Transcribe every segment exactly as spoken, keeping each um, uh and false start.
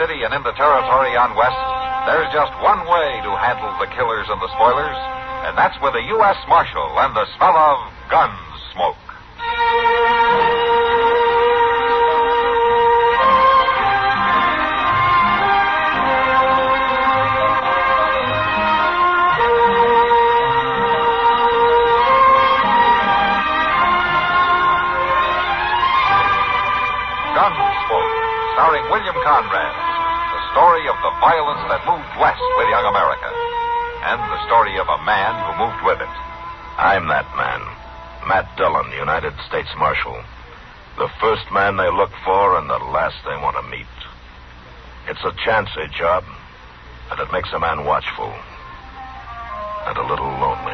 city and in the territory on West, there's just one way to handle the killers and the spoilers, and that's with a U S Marshal and the smell of gun smoke. Gunsmoke, starring William Conrad, the story of the violence that moved west with young America, and the story of a man who moved with it. I'm that man,Tt Dillon,Ted States Marshal. The first man they look for and the last they want to meet. It's a chancy job, and it makes a man watchful and a little lonely.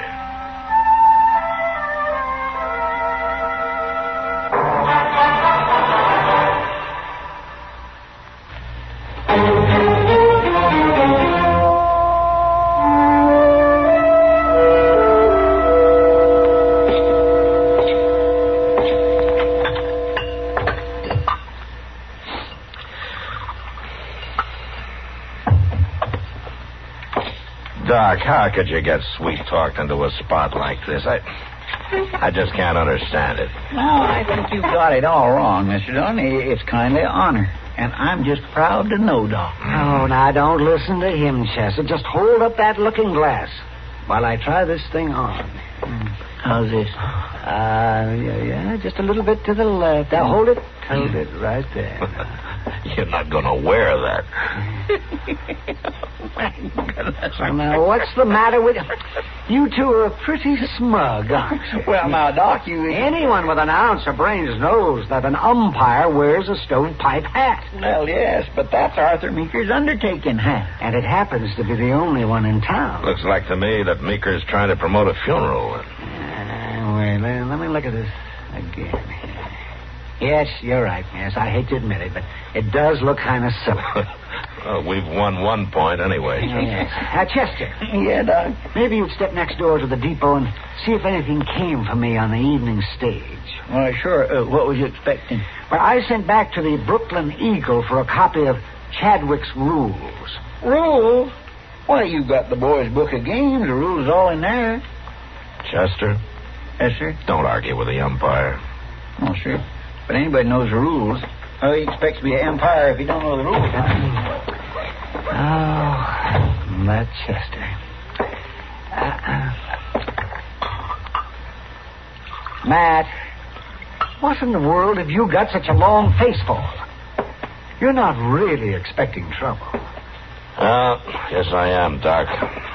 Doc, how could you get sweet-talked into a spot like this? I I just can't understand it. No, I think you've got it all wrong,Ster'. It's kindly honor, and I'm just proud to know,. Oh, now, don't listen to him,Ester. Just hold up that looking glass while I try this thing on. How's this? Uh, yeah, yeah, just a little bit to the left. Now, hold it. Hold it right there. You're not going to wear that. My goodness. Now, what's the matter with you? You two are pretty smug, aren't you? Well, now, Doc, you... Anyone with an ounce of brains knows that an umpire wears a stovepipe hat. Well, yes, but that's Arthur's undertaking hat. And it happens to be the only one in town. Looks like to me that's trying to promote a funeral. Uh, wait, let, let me look at this again. Yes, you're right, yes. I hate to admit it, but it does look kind of silly. Well, we've won one point anyway. Yes. Uh, Chester. Yeah, Doc? Maybe you'd step next door to the depot and see if anything came for me on the evening stage. Well, sure. Uh, what was you expecting? Well, I sent back to the Brooklyn Eagle for a copy of Chadwick's Rules. Rules? Why, you got the boys' book of games. The rules all in there. Chester? Yes, sir? Don't argue with the umpire. Oh, sure. But anybody knows the rules. How he expects to be an umpire if he don't know the rules? Oh, thatEster. Uh-uh. Matt, what in the world have you got such a long face for? You're not really expecting trouble. Uh, yes, I am,C.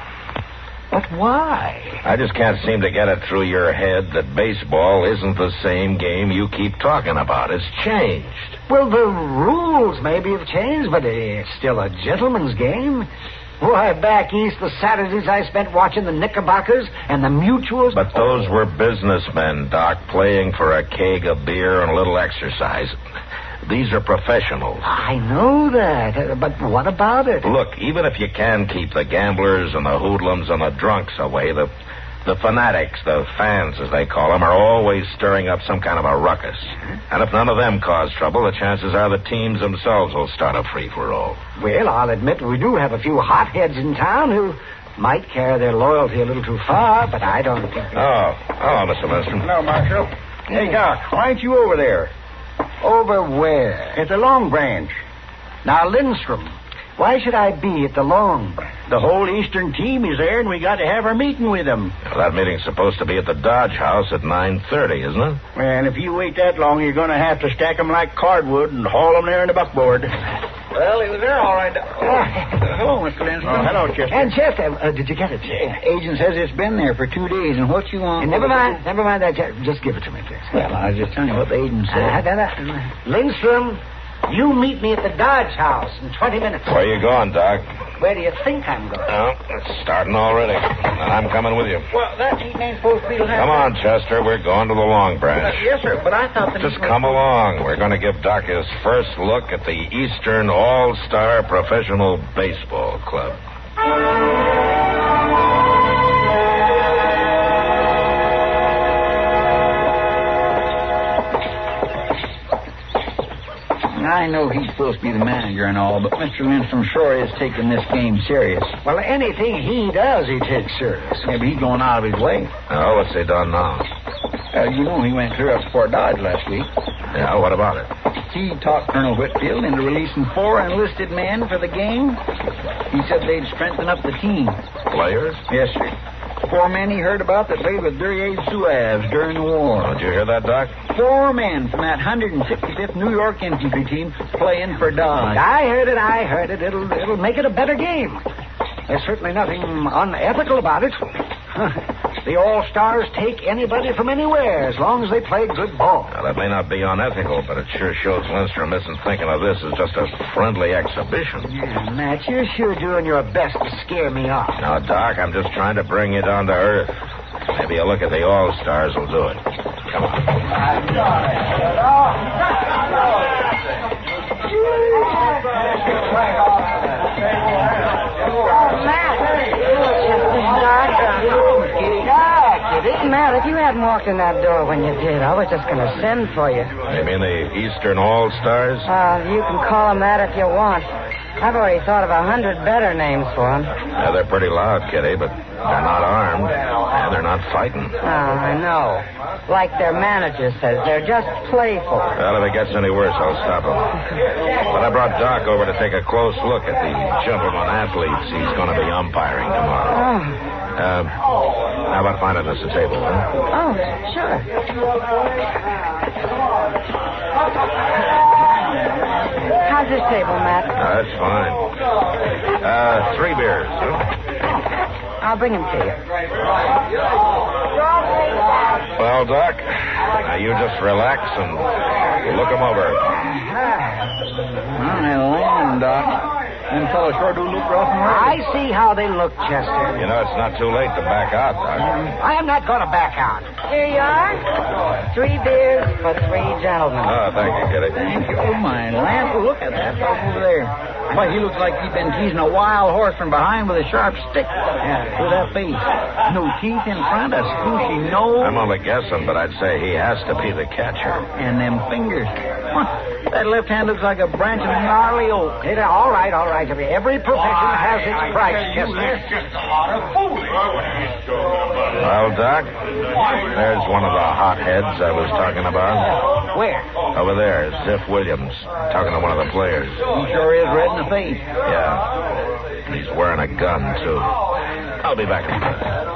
But why? I just can't seem to get it through your head that baseball isn't the same game you keep talking about. It's changed. Well, the rules maybe have changed, but it's still a gentleman's game. Why, back east, theTurdays I spent watching theCknickerbockers and the Mutuals. But those were businessmen,C, playing for a keg of beer and a little exercise. These are professionals. I know that, uh, but what about it? Look, even if you can keep the gamblers and the hoodlums and the drunks away, the the fanatics, the fans, as they call them, are always stirring up some kind of a ruckus. And if none of them cause trouble, the chances are the teams themselves will start a free-for-all. Well, I'll admit we do have a few hotheads in town who might carry their loyalty a little too far, but I don't think... Oh, hello,Ster'. Hello, Marshal. Hey,C, why ain't you over there? Over where? At the LongRanch. Now, Lindstrom, why should I be at the Long Ranch? The whole Eastern team is there, and we got to have our meeting with them. Well, that meeting's supposed to be at the DodgeUse at nine thirty, isn't it? And if you wait that long, you're going to have to stack them like cardwood and haul them there in the buckboard. Well, he was there all right. Oh, hello,Ster'. Oh, hello, Chester. And, Chester, uh, did you get it? Agent says it's been there for two days, and what you want... And never mind, never mind that. Just give it to me, please. Well, I was just telling you what the agent said. Uh, da, da. Lindstrom, you meet me at the DodgeUse in twenty minutes. Where you going,C? Where do you think I'm going? Oh, it's starting already. And I'm coming with you. Well, that ain't supposed to be... Come on, Chester. We're going to the Long Branch. Uh, yes, sir, but I thought that... Just come along. We're going to give His first look at theAstern All-Star ProfessionalAse-ball Club. I I know he's supposed to be the manager and all, but Mister Lindstrom sure is taking this game serious. Well, anything he does, he takes serious. Yeah, but he's going out of his way. Oh, what's he done now? Uh, you know, he went clear upOrtOdge last week. Yeah, what about it? He talked ColonelItfield into releasing four enlisted men for the game. He said they'd strengthen up the team. Players? Yes, sir. Four men he heard about that played with Duryea's during the war. Did you hear that, Doc? Four men from that one hundred sixty-fifth New York Infantry team playing for Dodge. I heard it, I heard it. It'll, it'll make it a better game. There's certainly nothing unethical about it. The All-Stars take anybody from anywhere as long as they play good ball. Now, that may not be unethical, but it sure shows Lindstrom isn't thinking of this as just a friendly exhibition. Yeah, Matt, you're sure doing your best to scare me off. Now, Doc, I'm just trying to bring you down to earth. Maybe a look at the All-stars will do it. Come on. Matt, if you hadn't walked in that door when you did, I was just going to send for you. You mean the Eastern All-Stars? Uh, you can call them that if you want. I've already thought of a hundred better names for them. Yeah, they're pretty loud, Kitty, but they're not armed, and they're not fighting. Oh, I know. Like their manager says, they're just playful. Well, if it gets any worse, I'll stop them. But I brought Doc over to take a close look at the gentleman athletes he's going to be umpiring tomorrow. Oh. Uh, how about finding us a table, huh? Oh, sure. How's this table, Matt? Uh, that's fine. Uh, three beers, huh? I'll bring them to you. Well, Doc, now you just relax and look them over. Well, land, Doc. Them fellows sure do look rough and I see how they look,Ester. You know, it's not too late to back out, Doc. I am not going to back out. Here you are. Three beers for three gentlemen. Oh, thank you, Kitty. Thank you. Oh, my land. Look at that fellow over there. Why, he looks like he's been teasing a wild horse from behind with a sharp stick. Yeah, look at that face. No teeth in front, a squishy nose. I'm only guessing, but I'd say he has to be the catcher. And them fingers. That left hand looks like a branch of gnarly oak. It, all right, all right. Every profession has its price, Chester. Well, Doc, there's one of the hotheads I was talking about. Where? Over there, Ziff Williams, talking to one of the players. He sure is red in the face. Yeah. And he's wearing a gun, too. I'll be back in a minute.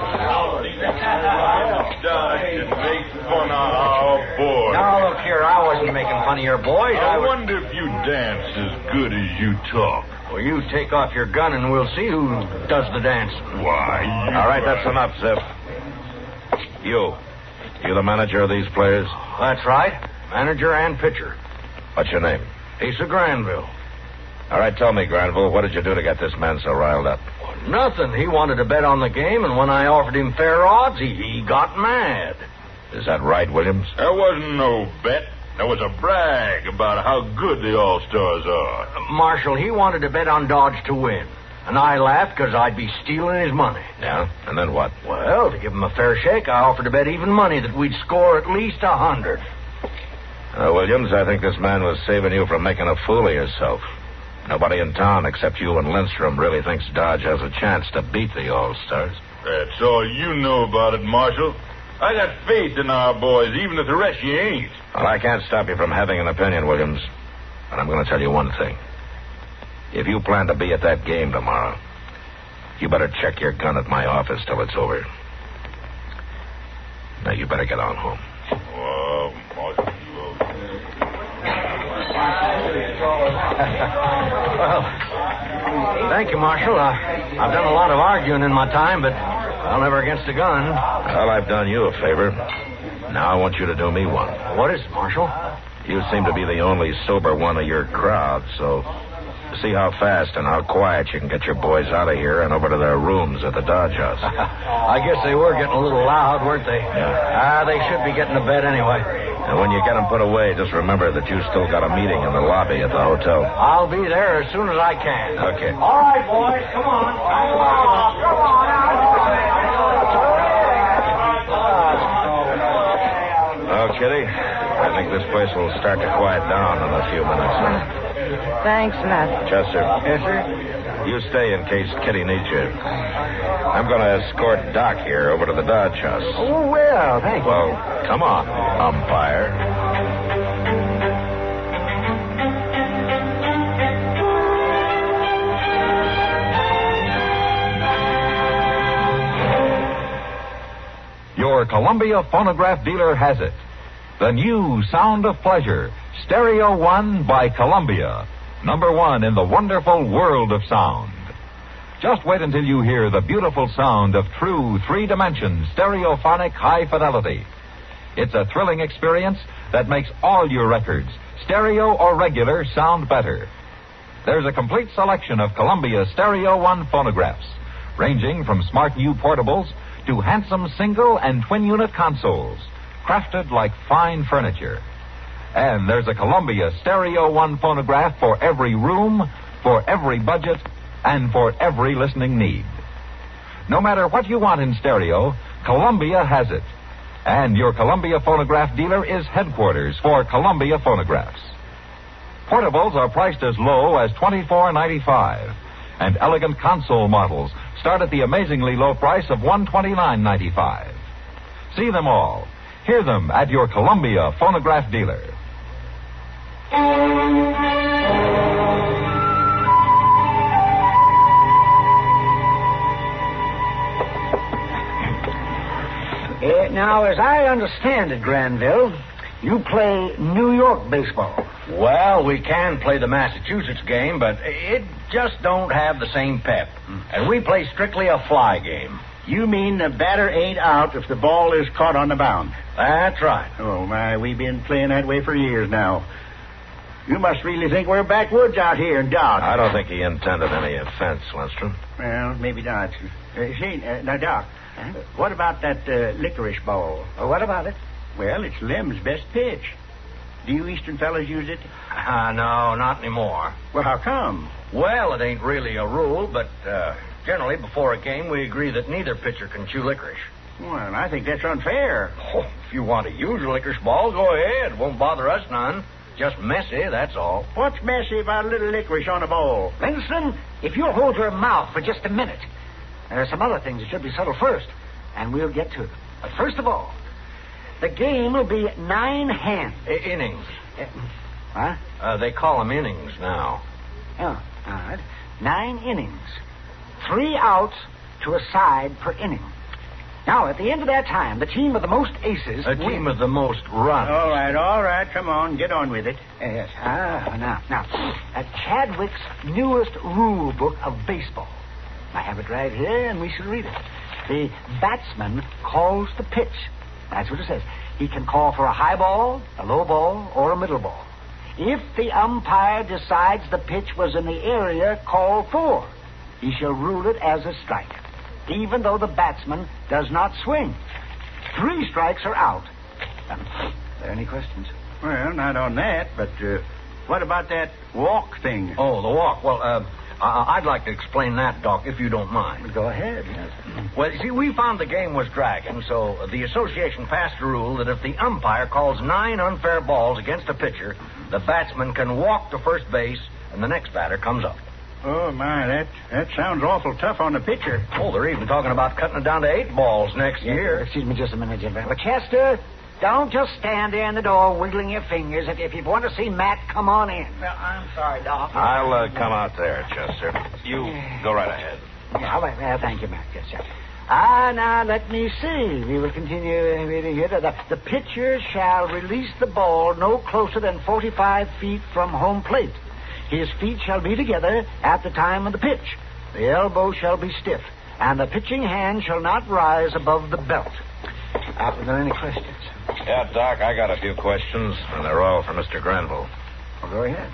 Now, look here, I wasn't making fun of your boys. I I was... wonder if you dance as good as you talk. Well, you take off your gun and we'll see who does the dancing. Why, you... All right, that's enough, Ziff. You. You the manager of these players? That's right. Manager and pitcher. What's your name? Asa Granville. All right, tell me, Granville, what did you do to get this man so riled up? Well, nothing. He wanted to bet on the game, and when I offered him fair odds, he, he got mad. Is that right, Williams? There wasn't no bet. There was a brag about how good the All-stars are. Marshal, he wanted to bet on Dodge to win. And I laughed because I'd be stealing his money. Yeah? And then what? Well, to give him a fair shake, I offered to bet even money that we'd score at least a hundred. Uh, Williams, I think this man was saving you from making a fool of yourself. Nobody in town except you and Lindstrom really thinksOdge has a chance to beat the All-stars. That's all you know about it, Marshal. I got faith in our boys, even if the rest you ain't. Well, I can't stop you from having an opinion, Williams. But I'm going to tell you one thing. If you plan to be at that game tomorrow, you better check your gun at my office till it's over. Now, you better get on home. Uh, Marshal, Well, thank you,Marshal. Uh, I've done a lot of arguing in my time, but I'll never against a gun. Well, I've done you a favor. Now I want you to do me one. What is it, Marshal? You seem to be the only sober one of your crowd, so see how fast and how quiet you can get your boys out of here and over to their rooms at theOdgeHouse. I guess they were getting a little loud, weren't they? Yeah. Ah, they should be getting to bed anyway. And when you get them put away, just remember that you still got a meeting in the lobby at the hotel. I'll be there as soon as I can. Okay. All right, boys, come on. Come on, come on. Well, Kitty, I think this place will start to quiet down in a few minutes. Thanks, Matt. Chester. Yes, sir? You stay in case Kitty needs you. I'm going to escort Doc here over to the Dodge house. Oh, well, thank you. Well, come on, umpire. Your Columbia phonograph dealer has it. The new Sound of Pleasure,Stereo One byOlumbia. Number one in the wonderful world of sound. Just wait until you hear the beautiful sound of true three-dimension stereophonic high fidelity. It's a thrilling experience that makes all your records, stereo or regular, sound better. There's a complete selection of Columbia Stereo One phonographs, ranging from smart new portables to handsome single and twin-unit consoles, crafted like fine furniture. And there's a Columbia Stereo One phonograph for every room, for every budget, and for every listening need. No matter what you want in stereo, Columbia has it. And your Columbia phonograph dealer is headquarters for Columbia phonographs. Portables are priced as low as twenty-four ninety-five, and elegant console models start at the amazingly low price of one hundred twenty-nine ninety-five. See them all. Hear them at your Columbia phonograph dealer. Uh, now, as I understand it, Granville, you play New York baseball. Well, we can play the Massachusetts game, but it just don't have the same pep. And we play strictly a fly game. You mean the batter ain't out if the ball is caught on the mound? That's right. Oh, my, we've been playing that way for years now. You must really think we're backwoods out here in Any offense, But first of all, the game will be nine hands. I- innings. Huh? Uh, they call them innings now. Oh, all right. Nine innings. Three outs to a side per inning. Now, at the end of that time, the team with the most aces A wins. team with the most runs. All right, all right. Come on, get on with it. Yes. Ah, now, now, uh, Chadwick's newest rule book of baseball. I have it right here, and we shall read it. The batsman calls the pitch. That's what it says. He can call for a high ball, a low ball, or a middle ball. If the umpire decides the pitch was in the area called for, he shall rule it as a strike, even though the batsman does not swing. Three strikes are out. Um, are there any questions? Well, not on that, but uh, what about that walk thing? Oh, the walk. Well, uh, I- I'd like to explain that, Doc, if you don't mind. Go ahead. Yes. Well, you see, we found the game was dragging, so the association passed a rule that if the umpire calls nine unfair balls against a pitcher, the batsman can walk to first base, and the next batter comes up. Oh, my, that that sounds awful tough on the pitcher. Oh, they're even talking about cutting it down to eight balls next year. Excuse me just a minute,Im. But Chester, don't just stand there in the door wiggling your fingers. If, if you want to see Matt, come on in. Well, I'm sorry, Doc. I'll uh, come out there,Ester. You go right ahead. Yeah, all right. Well, thank you, Matt. Yes, sir. Ah, now, let me see. We will continue reading here. The, the pitcher shall release the ball no closer than forty-five feet from home plate. His feet shall be together at the time of the pitch. The elbow shall be stiff, and the pitching hand shall not rise above the belt. Uh, are there any questions? Yeah, Doc, I got a few questions, and they're all for Mister Granville. Well, go ahead.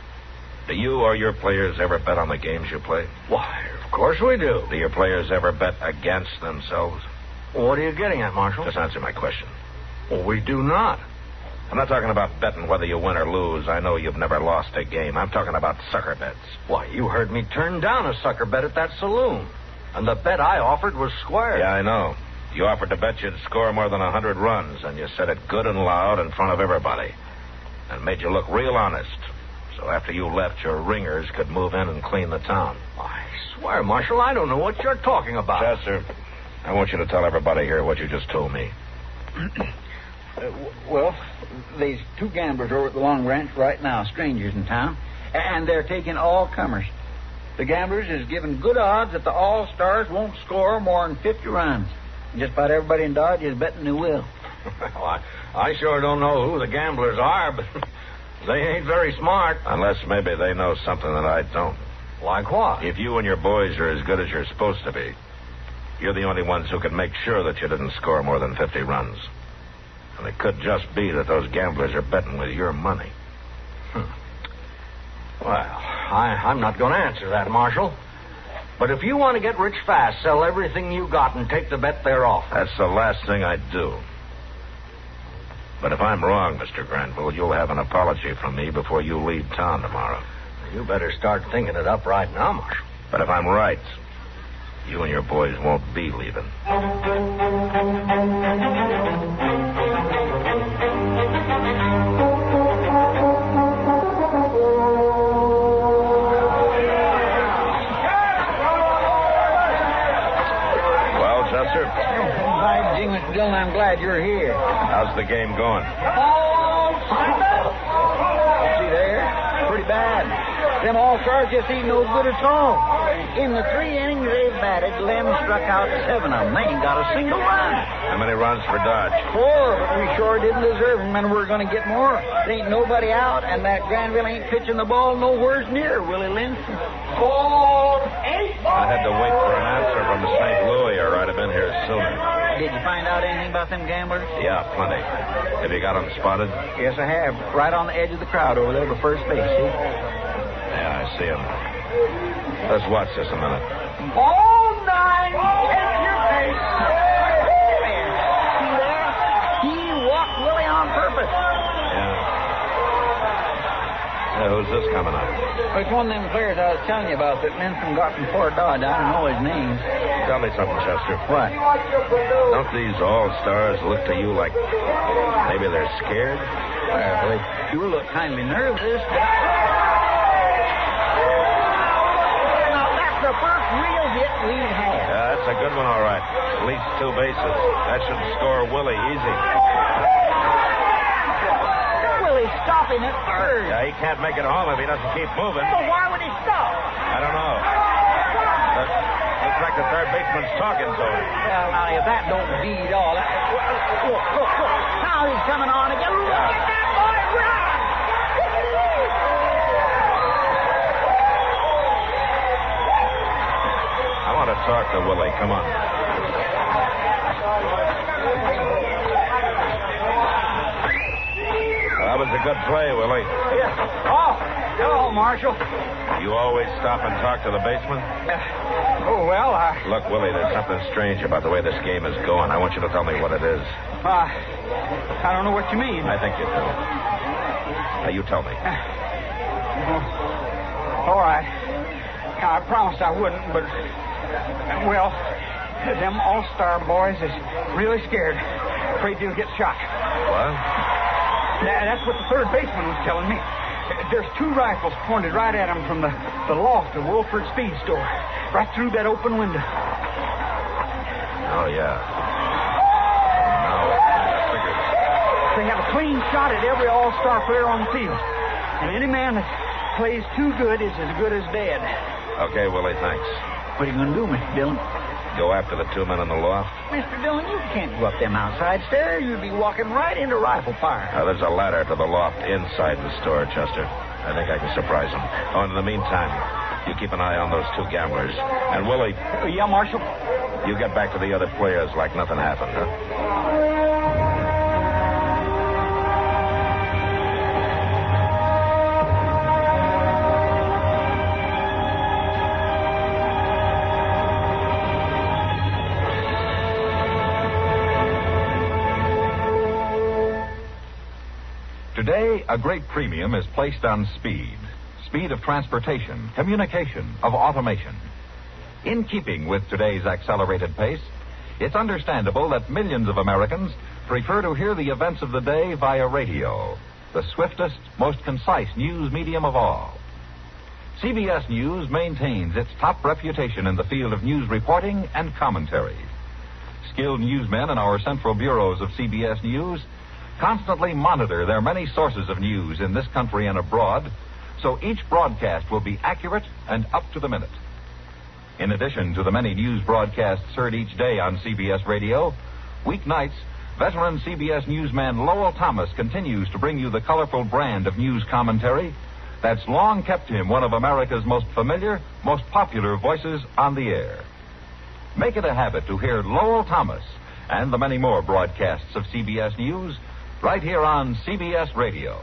Do you or your players ever bet on the games you play? Why, of course we do. Do your players ever bet against themselves? What are you getting at, Marshal? Just answer my question. Well, we do not. I'm not talking about betting whether you win or lose. I know you've never lost a game. I'm talking about sucker bets. Why, you heard me turn down a sucker bet at that saloon. And the bet I offered was square. Yeah, I know. You offered to bet you'd score more than a hundred runs, and you said it good and loud in front of everybody. And made you look real honest. So after you left, your ringers could move in and clean the town. I swear, Marshal, I don't know what you're talking about. Chester, I want you to tell everybody here what you just told me. Uh, w- well, there's two gamblers over at the Long Ranch right now, strangers in town, and they're taking all comers. The gamblers is giving good odds that the All-Stars won't score more than fifty runs. Just about everybody in Dodge is betting they will. Well, I, I sure don't know who the gamblers are, but they ain't very smart. Unless maybe they know something that I don't. Like what? If you and your boys are as good as you're supposed to be, you're the only ones who can make sure that you didn't score more than fifty runs. And it could just be that those gamblers are betting with your money. Hmm. Well, I, I'm not going to answer that, Marshal. But if you want to get rich fast, sell everything you got and take the bet they're off. That's the last thing I'd do. But if I'm wrong, Mister Granville, you'll have an apology from me before you leave town tomorrow. You better start thinking it up right now, Marshal. But if I'm right, you and your boys won't be leaving. Well, Chester? By gee, Mister Dillon, I'm glad you're here. How's the game going? See there? Pretty bad. Them All-Stars just ain't no good at all. In the three innings they've batted, Lem struck out seven of them. They ain't got a single run. How many runs for Dodge? Four, but we sure didn't deserve them, and we're going to get more. There ain't nobody out, and that Granville ain't pitching the ball nowhere near Willie Linson. Four, eight. I had to wait for an answer from Saint Louis, or I'd have been here sooner. Did you find out anything about them gamblers? Yeah, plenty. Have you got them spotted? Yes, I have. Right on the edge of the crowd over there by first base, see? Yeah, I see them. Let's watch this a minute. All nine, take your pace. See there? He walked Willie on purpose. Yeah. Hey, who's this coming up? It's one of them players I was telling you about that Linson got from Fort Dodge. I don't know his name. Tell me something, Chester. What? Don't these All-Stars look to you like maybe they're scared? Well, they sure look kindly nervous. Now, that's the first real hit we've had. Yeah, that's a good one, all right. At least two bases. That should score Willie easy. Willie's stopping at third. Yeah, he can't make it home if he doesn't keep moving. So why would he stop? I don't know. But looks like the third baseman's talking to him. Well, now, if that don't beat all, that... Look, look, look. Now he's coming on again. Look Yeah. at that boy run! I want to talk to Willie. Come on. That was a good play, Willie. Yeah. Oh, hello, Marshal. You always stop and talk to the baseman? Uh, oh, well, I... Look, Willie, there's something strange about the way this game is going. I want you to tell me what it is. Uh, I don't know what you mean. I think you do. Now, you tell me. Uh, all right. Now, I promised I wouldn't, but... Well, them All-Star boys is really scared. Afraid they'll get shot. What? Now, that's what the third baseman was telling me. There's two rifles pointed right at him from the, the loft of Wolford Speed store. Right through that open window. Oh, yeah. Now, what kind of figures? They have a clean shot at every All-Star player on the field. And any man that plays too good is as good as dead. Okay, Willie, thanks. What are you going to do, Mister Dillon? Go after the two men in the loft? Mister Dillon, you can't go up them outside stairs. You'd be walking right into rifle fire. Now, there's a ladder to the loft inside the store, Chester. I think I can surprise them. Oh, and in the meantime, you keep an eye on those two gamblers. And, Willie... Uh, yeah, Marshal? You get back to the other players like nothing happened, huh? Today, a great premium is placed on speed. Speed of transportation, communication, of automation. In keeping with today's accelerated pace, it's understandable that millions of Americans prefer to hear the events of the day via radio. the swiftest, most concise news medium of all. C B S News maintains its top reputation in the field of news reporting and commentary. Skilled newsmen in our central bureaus of C B S News constantly monitor their many sources of news in this country and abroad, so each broadcast will be accurate and up to the minute. In addition to the many news broadcasts heard each day on C B S Radio, weeknights, veteran C B S newsman Lowell Thomas continues to bring you the colorful brand of news commentary that's long kept him one of America's most familiar, most popular voices on the air. Make it a habit to hear Lowell Thomas and the many more broadcasts of C B S News right here on C B S Radio.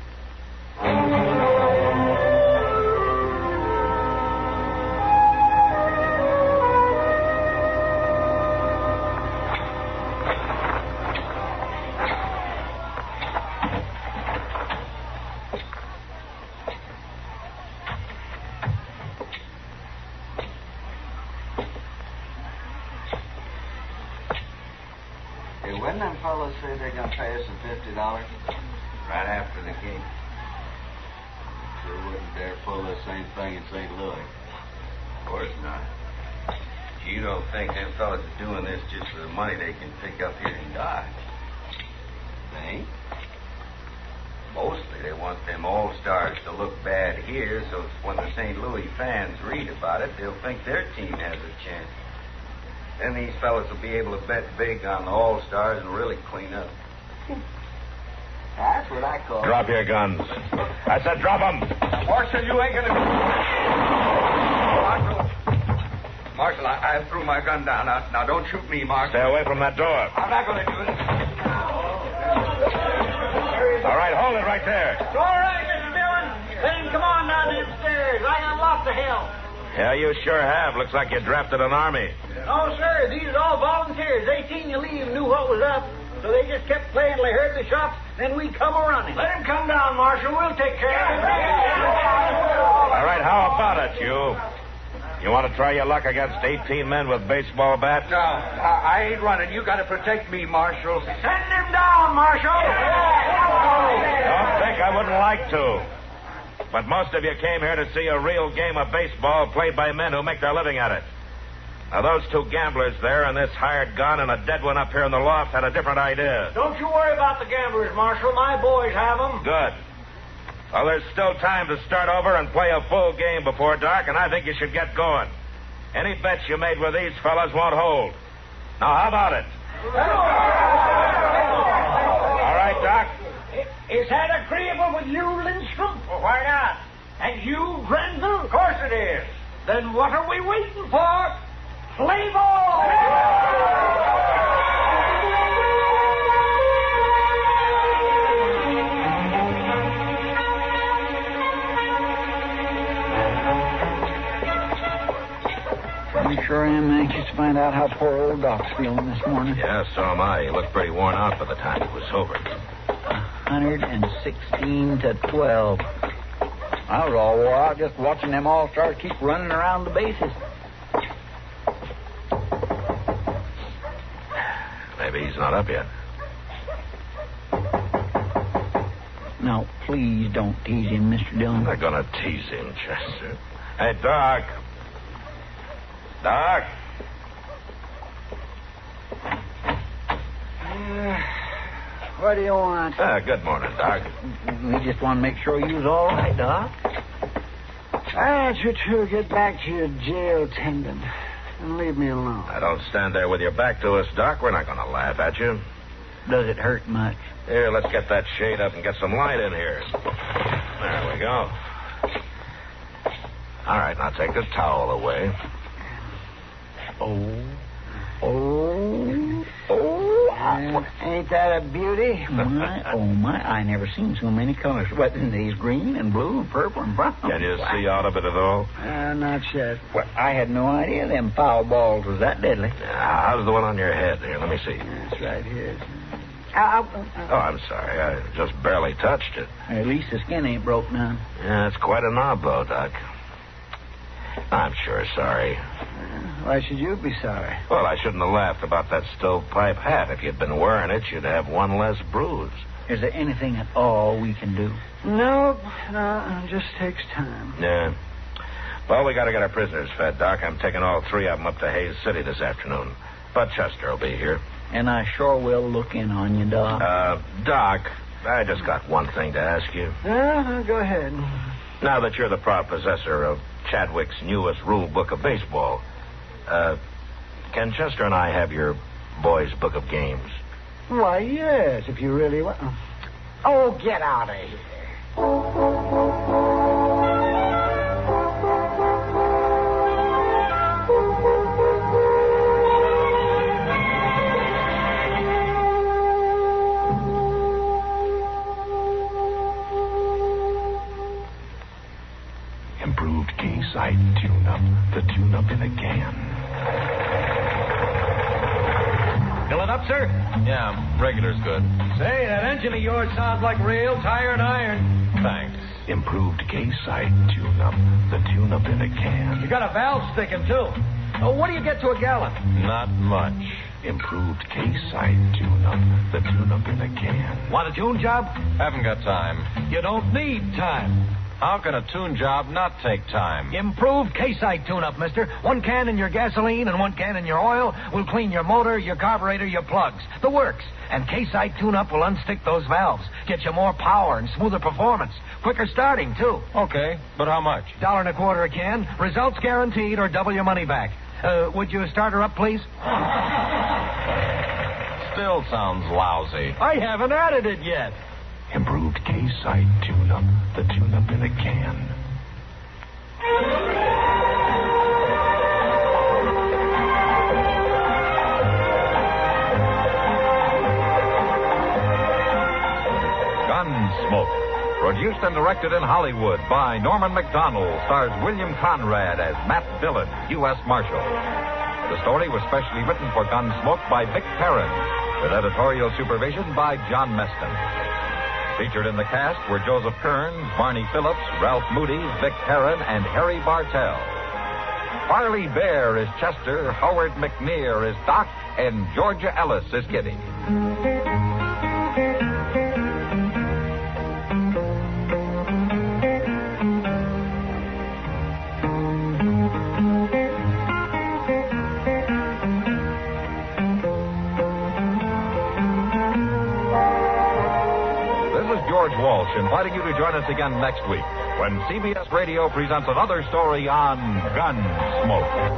When them fellows say they're going to pay us a fifty dollars right after the game, sure wouldn't dare pull the same thing in Saint Louis. Of course not. You don't think them fellas are doing this just for the money they can pick up here in Dodge? They ain't. Mostly they want them All-Stars to look bad here, so when the Saint Louis fans read about it, they'll think their team has a chance. Then these fellas will be able to bet big on the All-Stars and really clean up. That's what I call Drop your guns. I said drop them. Marshal, you ain't gonna... Marshal. Marshal, I, I threw my gun down. Now, now, don't shoot me, Marshal. Stay away from that door. I'm not gonna do it. All right, hold it right there. All right, Mister Dillon. Let him come on down them stairs. I got lots of help. Yeah, you sure have. Looks like you drafted an army. Oh, sir, these are all volunteers. They seen you leave and knew what was up. So they just kept playing till they heard the shots, then we come a-running. Let him come down, Marshal. We'll take care of him. All right, how about it, you? You want to try your luck against eighteen men with baseball bats? No, I, I ain't running. You got to protect me, Marshal. Send him down, Marshal. Don't think I wouldn't like to. But most of you came here to see a real game of baseball played by men who make their living at it. Now, those two gamblers there and this hired gun and a dead one up here in the loft had a different idea. Don't you worry about the gamblers, Marshal. My boys have them. Good. Well, there's still time to start over and play a full game before dark, and I think you should get going. Any bets you made with these fellas won't hold. Now, how about it? All right, Doc. Is that agreeable with you, Lindstrom? Well, why not? And you, Grenville? Of course it is. Then what are we waiting for? Play ball! I sure am anxious to find out how poor old Doc's feeling this morning. Yeah, so am I. He looked pretty worn out by the time it was over. one hundred sixteen to twelve. I was all wore out just watching them All-Stars keep running around the bases. Maybe he's not up yet. Now, please don't tease him, Mister Dillon. I'm not going to tease him, Chester. Hey, Doc. Doc? Uh, what do you want? Ah, good morning, Doc. We just want to make sure you's all right, Doc. I want you to get back to your jail attendant and leave me alone. Now, don't stand there with your back to us, Doc. We're not going to laugh at you. Does it hurt much? Here, let's get that shade up and get some light in here. There we go. All right, now take the towel away. Oh. Oh. Oh. Uh, ain't that a beauty? My, oh, my. I never seen so many colors. What, these green and blue and purple and brown? Can you see out of it at all? Uh, not yet. Well, I had no idea them foul balls was that deadly. Yeah, how's the one on your head? Here, let me see. That's right here. Uh, Oh, I'm sorry. I just barely touched it. At least the skin ain't broke none. Yeah, it's quite a knob, though, Doc. I'm sure sorry. Why should you be sorry? Well, I shouldn't have laughed about that stovepipe hat. If you'd been wearing it, you'd have one less bruise. Is there anything at all we can do? Nope. No, it just takes time. Yeah. Well, we got to get our prisoners fed, Doc. I'm taking all three of them up to Hayes City this afternoon. But Chester will be here. And I sure will look in on you, Doc. Uh, Doc, I just got one thing to ask you. Uh, go ahead. Now that you're the proud possessor of Chadwick's newest rule book of baseball, uh, can Chester and I have your boys' book of games? Why, yes, if you really want. Oh, get out of here. Improved K-Site tune-up. The tune-up in a can. Fill it up, sir? Yeah, regular's good. Say, that engine of yours sounds like real tired iron. Thanks. Improved K-Site tune-up. The tune-up in a can. You got a valve sticking, too. Oh, what do you get to a gallon? Not much. Improved K-Site tune-up. The tune-up in a can. Want a tune job? Haven't got time. You don't need time. How can a tune job not take time? Improved K-Site tune-up, mister. One can in your gasoline and one can in your oil will clean your motor, your carburetor, your plugs. The works. And K-Site tune-up will unstick those valves. Get you more power and smoother performance. Quicker starting, too. Okay, but how much? Dollar and a quarter a can. Results guaranteed or double your money back. Uh, would you start her up, please? Still sounds lousy. I haven't added it yet. Improved K-Site tune-up. The tune-up in a can. Gunsmoke. Produced and directed in Hollywood by Norman Macdonald. Stars William Conrad as Matt Dillon, U S Marshal. The story was specially written for Gunsmoke by Vic Perrin, with editorial supervision by John Meston. Featured in the cast were Joseph Kearns, Barney Phillips, Ralph Moody, Vic Perrin, and Harry Bartell. Farley Bear is Chester, Howard McNear is Doc, and Georgia Ellis is Kitty. George Walsh inviting you to join us again next week when C B S Radio presents another story on Gunsmoke.